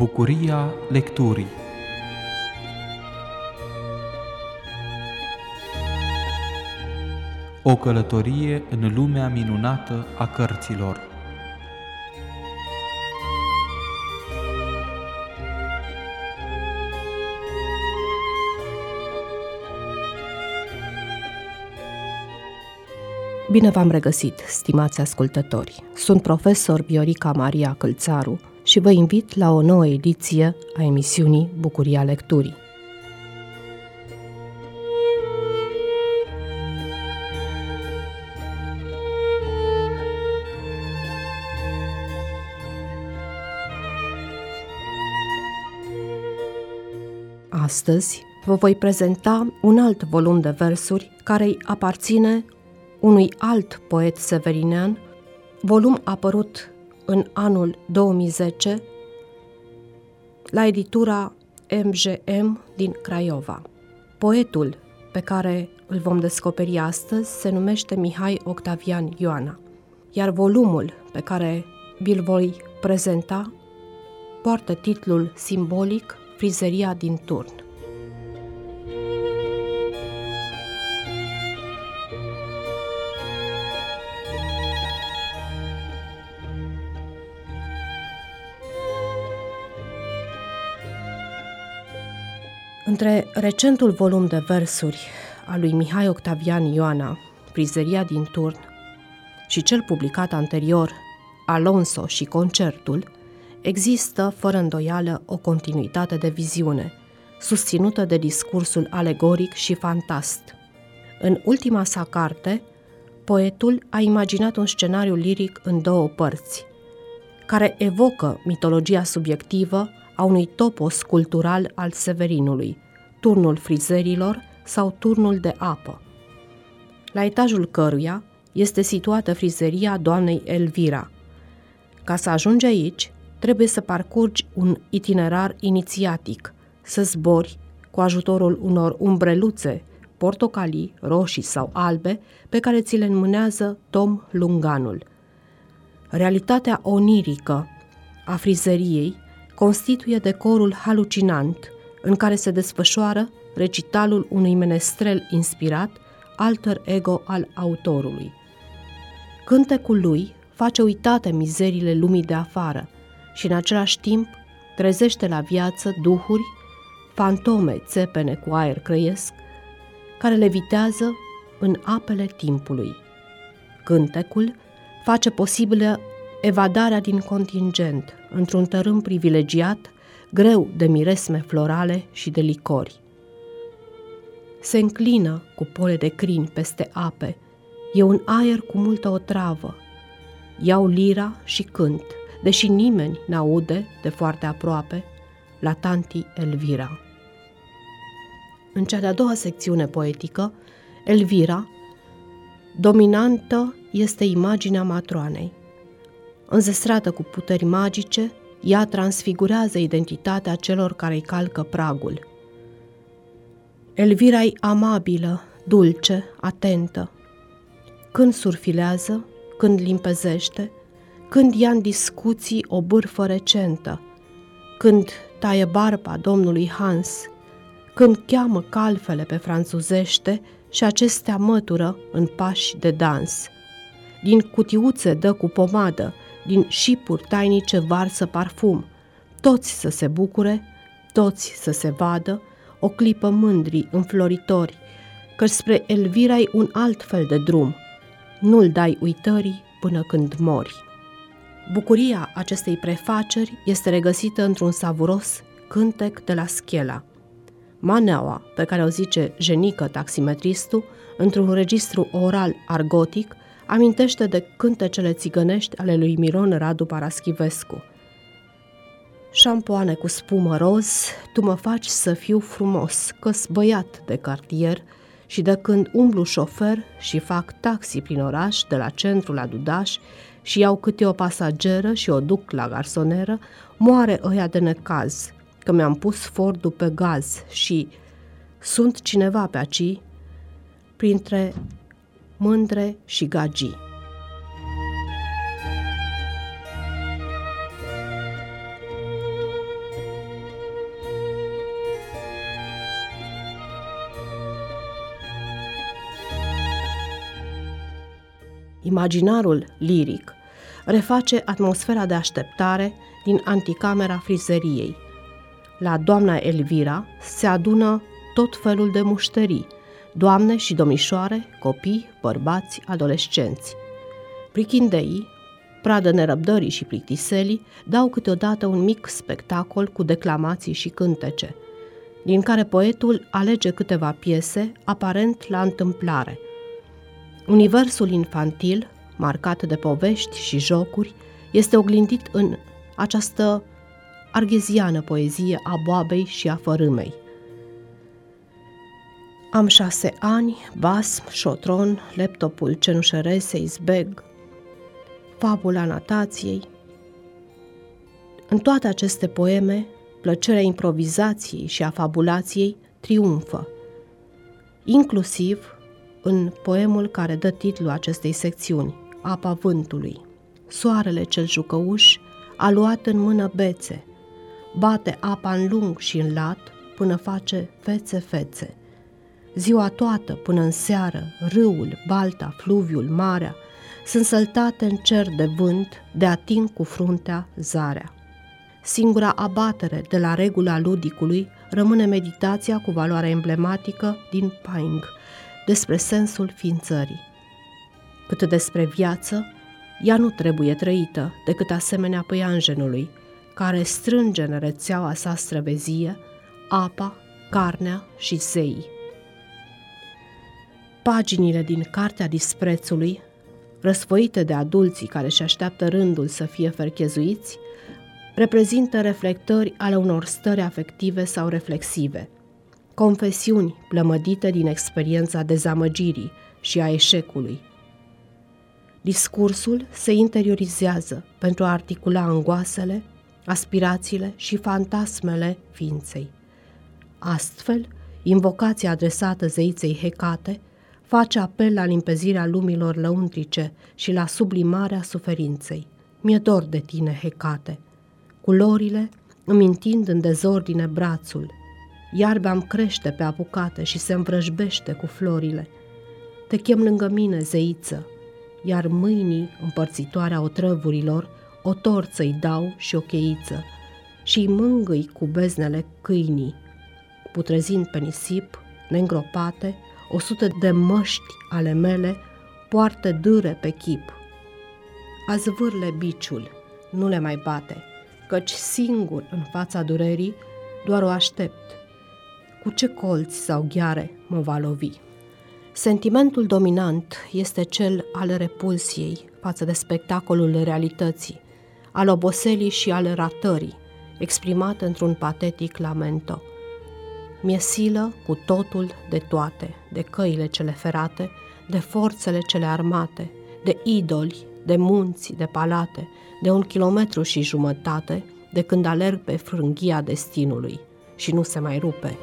Bucuria lecturii. O călătorie în lumea minunată a cărților. Bine v-am regăsit, stimați ascultători! Sunt profesor Viorica Maria Călțaru și vă invit la o nouă ediție a emisiunii Bucuria lecturii. Astăzi vă voi prezenta un alt volum de versuri care îi aparține unui alt poet severinean, volum apărut în anul 2010 la editura MGM din Craiova. Poetul pe care îl vom descoperi astăzi se numește Mihai Octavian Ioana, iar volumul pe care vi-l voi prezenta poartă titlul simbolic Frizeria din Turn. Între recentul volum de versuri al lui Mihai Octavian Ioana, Frizeria din Turn, și cel publicat anterior, Alonso și Concertul, există, fără îndoială, o continuitate de viziune, susținută de discursul alegoric și fantast. În ultima sa carte, poetul a imaginat un scenariu liric în două părți, care evocă mitologia subiectivă a unui topos cultural al Severinului, turnul frizerilor sau turnul de apă, la etajul căruia este situată frizeria doamnei Elvira. Ca să ajungi aici, trebuie să parcurgi un itinerar inițiatic, să zbori cu ajutorul unor umbreluțe, portocalii, roșii sau albe, pe care ți le înmânează Tom Lunganul. Realitatea onirică a frizeriei constituie decorul halucinant în care se desfășoară recitalul unui menestrel inspirat, alter ego al autorului. Cântecul lui face uitate mizerile lumii de afară și în același timp trezește la viață duhuri, fantome țepene cu aer crăiesc, care levitează în apele timpului. Cântecul face posibilă evadarea din contingent într-un tărâm privilegiat, greu de miresme florale și de licori. Se înclină cu pole de crin peste ape, e un aer cu multă otravă. Iau lira și cânt, deși nimeni n-aude de foarte aproape, la tanti Elvira. În cea de-a doua secțiune poetică, Elvira, dominantă este imaginea matroanei. Înzestrată cu puteri magice, ea transfigurează identitatea celor care îi calcă pragul. Elvira-i amabilă, dulce, atentă. Când surfilează, când limpezește, când ia în discuții o bârfă recentă, când taie barba domnului Hans, când cheamă calfele pe franțuzește și acestea mătură în pași de dans. Din cutiuțe dă cu pomadă, din șipuri tainice varsă parfum, toți să se bucure, toți să se vadă, o clipă mândri, înfloritori, căci spre Elvira-i un alt fel de drum, nu-l dai uitării până când mori. Bucuria acestei prefaceri este regăsită într-un savuros cântec de la Schela. Maneaua, pe care o zice Jenică taximetristul, într-un registru oral argotic, amintește de cântecele țigănești ale lui Miron Radu Paraschivescu. Șampoane cu spumă roz, tu mă faci să fiu frumos, că-s băiat de cartier și de când umblu șofer și fac taxi prin oraș, de la centru la Dudaș, și iau câte o pasageră și o duc la garsoneră, moare ăia de necaz, că mi-am pus Fordul pe gaz și sunt cineva pe aci, printre mândre și gagii. Imaginarul liric reface atmosfera de așteptare din anticamera frizeriei. La doamna Elvira se adună tot felul de mușterii, doamne și domnișoare, copii, bărbați, adolescenți. Prichindeii, pradă nerăbdării și plictiselii, dau câteodată un mic spectacol cu declamații și cântece, din care poetul alege câteva piese aparent la întâmplare. Universul infantil, marcat de povești și jocuri, este oglindit în această argheziană poezie a boabei și a fărâmei. Am 6 ani, basm, șotron, laptopul cenușărese, izbeg, fabula natației. În toate aceste poeme, plăcerea improvizației și a fabulației triumfă, inclusiv în poemul care dă titlul acestei secțiuni, Apa vântului. Soarele cel jucăuș a luat în mână bețe, bate apa în lung și în lat până face fețe. Ziua toată până în seară, râul, balta, fluviul, marea, sunt săltate în cer de vânt, de ating cu fruntea zarea. Singura abatere de la regula ludicului rămâne meditația cu valoarea emblematică din Paing despre sensul ființării. Cât despre viață, ea nu trebuie trăită decât asemenea păianjenului, care strânge în rețeaua sa străvezie apa, carnea și zeii. Paginile din Cartea Disprețului, răsfoite de adulții care își așteaptă rândul să fie ferchezuiți, reprezintă reflectări ale unor stări afective sau reflexive, confesiuni plămădite din experiența dezamăgirii și a eșecului. Discursul se interiorizează pentru a articula angoasele, aspirațiile și fantasmele ființei. Astfel, invocația adresată zeiței Hecate face apel la limpezirea lumilor lăuntrice și la sublimarea suferinței. Mi-e dor de tine, Hecate. Culorile îmi întind în dezordine brațul. Iarba-mi crește pe apucate și se învrăjbește cu florile. Te chem lângă mine, zeiță, iar mâinii împărțitoare a otrăvurilor o torță-i dau și o cheiță și-i mângâi cu beznele câinii, putrezind pe nisip, neîngropate, 100 de măști ale mele poartă dâre pe chip. Azvârle biciul, nu le mai bate, căci singur în fața durerii doar o aștept. Cu ce colți sau gheare mă va lovi? Sentimentul dominant este cel al repulsiei față de spectacolul realității, al oboselii și al ratării, exprimat într-un patetic lamento. Mi-e silă cu totul de toate, de căile cele ferate, de forțele cele armate, de idoli, de munți, de palate, de 1,5 kilometru de când alerg pe frânghia destinului și nu se mai rupe.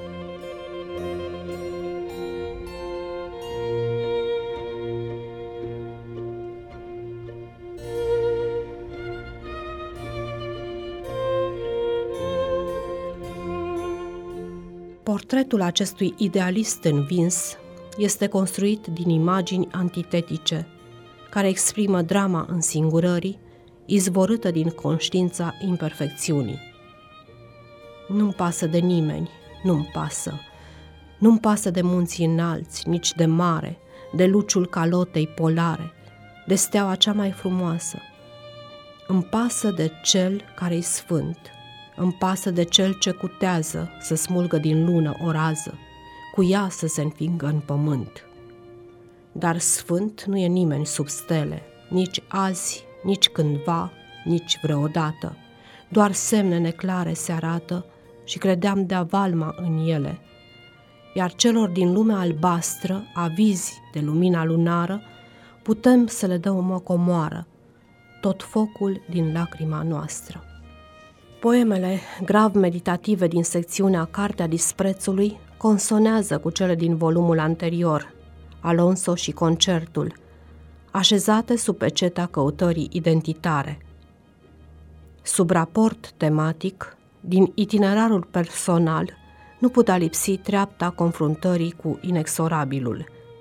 Portretul acestui idealist învins este construit din imagini antitetice, care exprimă drama însingurării, izvorâtă din conștiința imperfecțiunii. Nu-mi pasă de nimeni, nu-mi pasă. Nu-mi pasă de munții înalți, nici de mare, de luciul calotei polare, de steaua cea mai frumoasă. Îmi pasă de cel care-i sfânt. Îmi pasă de cel ce cutează să smulgă din lună o rază, cu ea să se înfingă în pământ. Dar sfânt nu e nimeni sub stele, nici azi, nici cândva, nici vreodată. Doar semne neclare se arată și credeam de-a valma în ele. Iar celor din lumea albastră, avizi de lumina lunară, putem să le dăm o comoară, tot focul din lacrima noastră. Poemele grav meditative din secțiunea Cartea Disprețului consonează cu cele din volumul anterior, Alonso și Concertul, așezate sub peceta căutării identitare. Sub raport tematic, din itinerarul personal, nu putea lipsi treapta confruntării cu inexorabilul.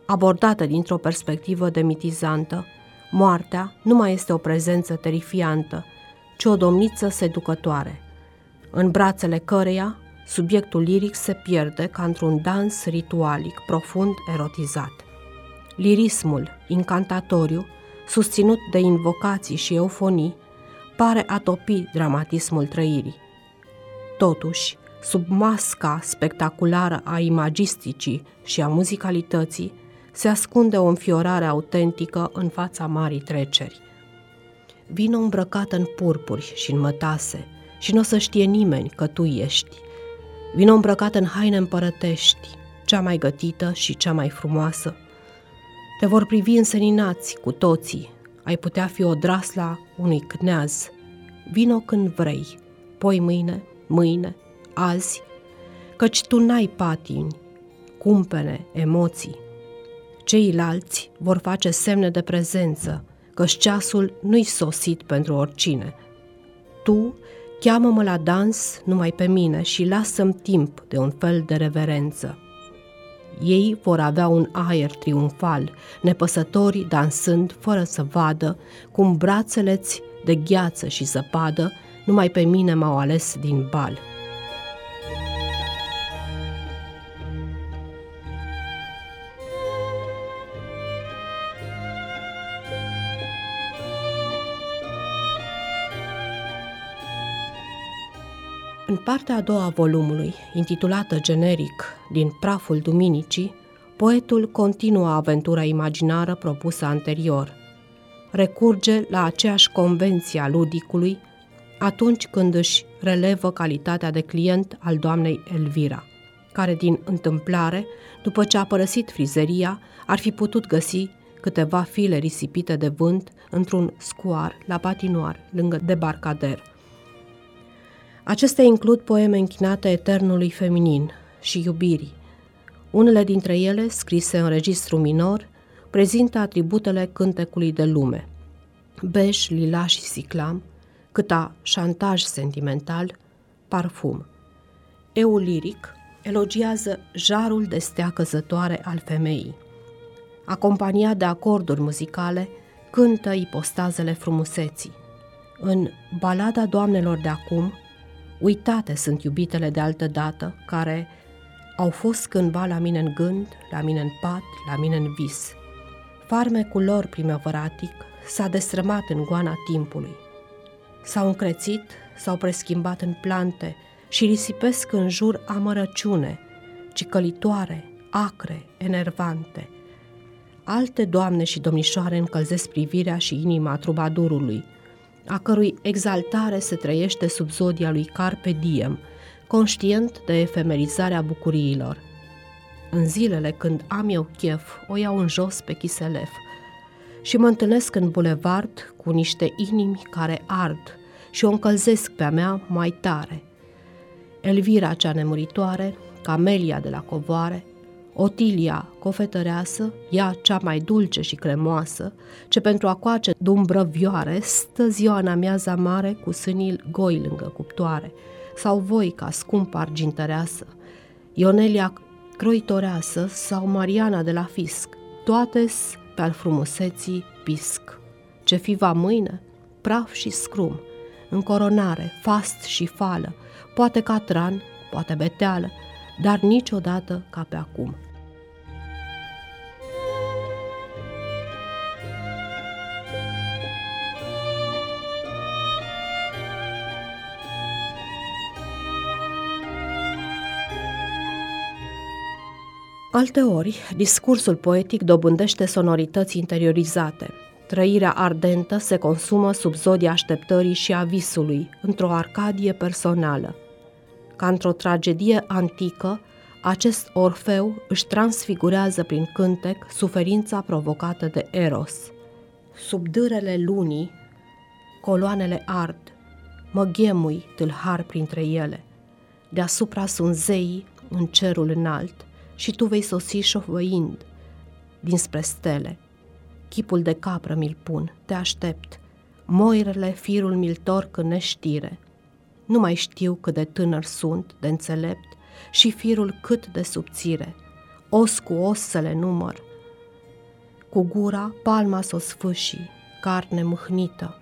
Abordată dintr-o perspectivă demitizantă, moartea nu mai este o prezență terifiantă, ci o domniță seducătoare, în brațele căreia subiectul liric se pierde ca într-un dans ritualic profund erotizat. Lirismul incantatoriu, susținut de invocații și eufonii, pare a topi dramatismul trăirii. Totuși, sub masca spectaculară a imagisticii și a muzicalității, se ascunde o înfiorare autentică în fața marii treceri. Vino îmbrăcată în purpuri și în mătase și nu o să știe nimeni că tu ești. Vino îmbrăcată în haine împărătești, cea mai gătită și cea mai frumoasă. Te vor privi înseninați cu toții, ai putea fi odrasla unui cneaz. Vino când vrei, poi mâine, azi, căci tu n-ai patini, cumpene, emoții. Ceilalți vor face semne de prezență, căci ceasul nu-i sosit pentru oricine. Tu cheamă-mă la dans numai pe mine și lasă-mi timp de un fel de reverență. Ei vor avea un aer triumfal, nepăsători dansând fără să vadă cum brațele-ți de gheață și zăpadă numai pe mine m-au ales din bal. În partea a doua a volumului, intitulată generic Din praful duminicii, poetul continuă aventura imaginară propusă anterior. Recurge la aceeași convenție a ludicului atunci când își relevă calitatea de client al doamnei Elvira, care din întâmplare, după ce a părăsit frizeria, ar fi putut găsi câteva file risipite de vânt într-un scuar la patinoar lângă debarcader. Acestea includ poeme închinate eternului feminin și iubirii. Unele dintre ele, scrise în registru minor, prezintă atributele cântecului de lume, bej, lila și siclam, câta șantaj sentimental, parfum. Eul liric elogiază jarul de stea căzătoare al femeii. Acompaniat de acorduri muzicale, cântă ipostazele frumuseții. În Balada doamnelor de acum, uitate sunt iubitele de altădată, care au fost cândva la mine în gând, la mine în pat, la mine în vis. Farmecul lor primăvăratic s-a destrămat în goana timpului. S-au încrețit, s-au preschimbat în plante și risipesc în jur amărăciune, cicălitoare, acre, enervante. Alte doamne și domnișoare încălzesc privirea și inima trubadurului, a cărui exaltare se trăiește sub zodia lui Carpe Diem, conștient de efemerizarea bucuriilor. În zilele când am eu chef, o iau în jos pe Chiselef și mă întâlnesc în bulevard cu niște inimi care ard și o încălzesc pe-a mea mai tare. Elvira cea nemuritoare, Camelia de la Covoare, Otilia cofetăreasă, ea cea mai dulce și cremoasă, ce pentru a coace dumbră vioare stă ziua în amiaza mare cu sânii goi lângă cuptoare, sau Voica scumpă argintăreasă, Ionelia croitoreasă sau Mariana de la Fisc, toate-s pe-al frumuseții pisc. Ce fi va mâine? Praf și scrum, încoronare, fast și fală, poate catran, poate beteală, dar niciodată ca pe acum. Alteori, discursul poetic dobândește sonorități interiorizate. Trăirea ardentă se consumă sub zodia așteptării și a visului, într-o arcadie personală. Ca într-o tragedie antică, acest Orfeu își transfigurează prin cântec suferința provocată de Eros. Sub dârele lunii, coloanele ard, mă ghemui tâlhar printre ele. Deasupra sunt zeii în cerul înalt și tu vei sosi șofăind dinspre stele. Chipul de capră mi-l pun, te aștept, moirele firul mi-l torc în neștire. Nu mai știu cât de tânăr sunt, de înțelept, și firul cât de subțire. Os cu os să le număr, Cu gura, palma s-o sfâșii, carne mâhnită.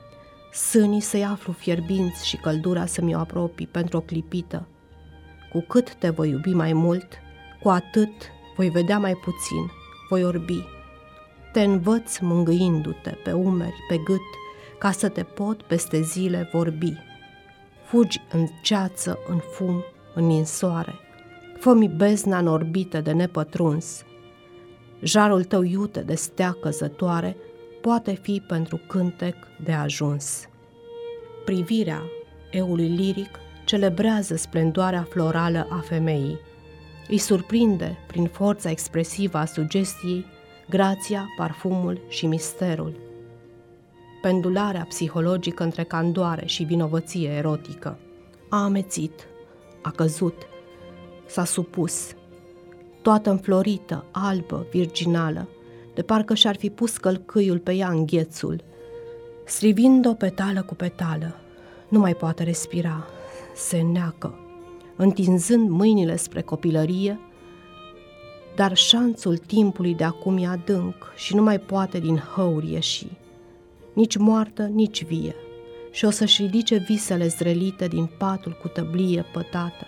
Sânii să-i aflu fierbinți și căldura să-mi o apropii pentru o clipită. Cu cât te voi iubi mai mult, cu atât voi vedea mai puțin, voi orbi. Te învăț mângâindu-te pe umeri, pe gât, ca să te pot peste zile vorbi. Fugi în ceață, în fum, în ninsoare. Fă-mi bezna în orbită de nepătruns. Jarul tău iute de stea căzătoare poate fi pentru cântec de ajuns. Privirea eului liric celebrează splendoarea florală a femeii. Îi surprinde, prin forța expresivă a sugestiei, grația, parfumul și misterul. Pendularea psihologică între candoare și vinovăție erotică. A amețit, a căzut, s-a supus, toată înflorită, albă, virginală, de parcă și-ar fi pus călcâiul pe ea înghețul. Strivind-o petală cu petală, nu mai poate respira, se înneacă, întinzând mâinile spre copilărie, dar șanțul timpului de acum e adânc și nu mai poate din hăuri ieși, nici moartă, nici vie, și o să-și ridice visele zrelite din patul cu tăblie pătată.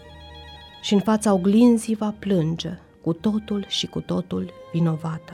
Și în fața oglinzii va plânge, cu totul și cu totul vinovată.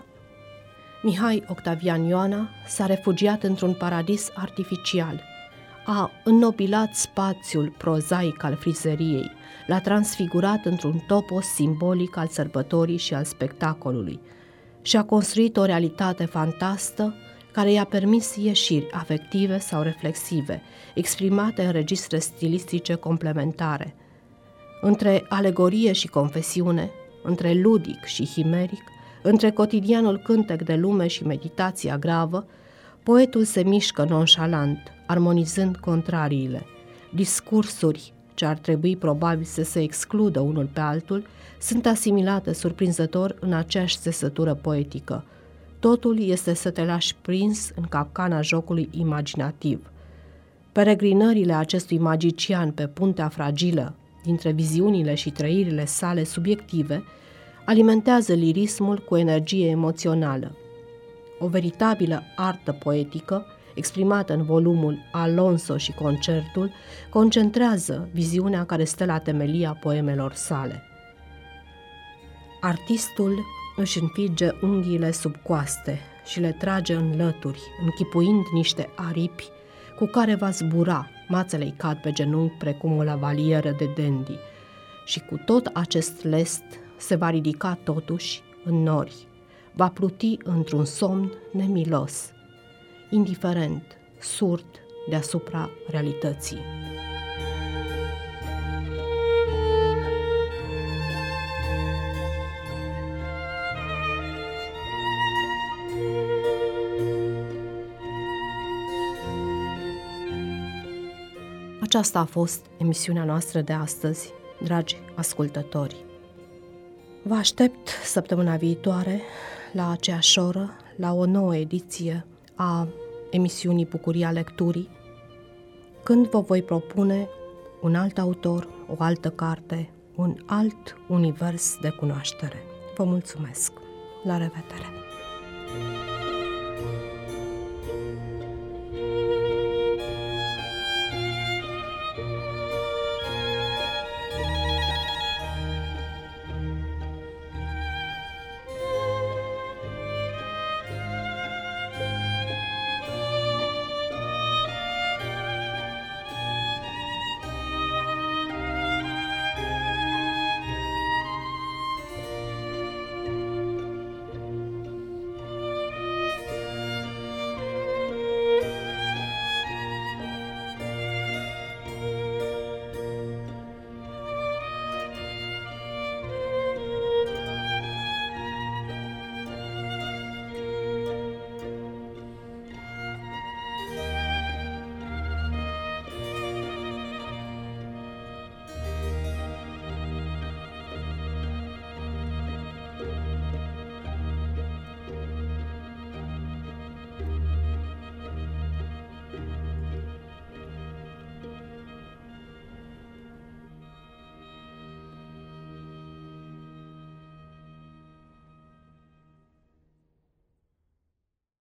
Mihai Octavian Ioana s-a refugiat într-un paradis artificial, a înnobilat spațiul prozaic al frizeriei, l-a transfigurat într-un topos simbolic al sărbătorii și al spectacolului și a construit o realitate fantastă care i-a permis ieșiri afective sau reflexive, exprimate în registre stilistice complementare. Între alegorie și confesiune, între ludic și himeric, între cotidianul cântec de lume și meditația gravă, poetul se mișcă nonșalant, armonizând contrariile. Discursuri ce ar trebui probabil să se excludă unul pe altul, sunt asimilate surprinzător în aceeași țesătură poetică. Totul este să te lași prins în capcana jocului imaginativ. Peregrinările acestui magician pe puntea fragilă dintre viziunile și trăirile sale subiective alimentează lirismul cu energie emoțională. O veritabilă artă poetică, exprimată în volumul Alonso și Concertul, concentrează viziunea care stă la temelia poemelor sale. Artistul își înfige unghiile sub coaste și le trage în lături, închipuind niște aripi cu care va zbura, mațele-i cad pe genunchi precum o lavalieră de dandy, și cu tot acest lest se va ridica totuși în nori, va pluti într-un somn nemilos, indiferent, surd deasupra realității. Aceasta a fost emisiunea noastră de astăzi, dragi ascultători. Vă aștept săptămâna viitoare, la aceeași oră, la o nouă ediție a emisiunii Bucuria Lecturii, când vă voi propune un alt autor, o altă carte, un alt univers de cunoaștere. Vă mulțumesc! La revedere!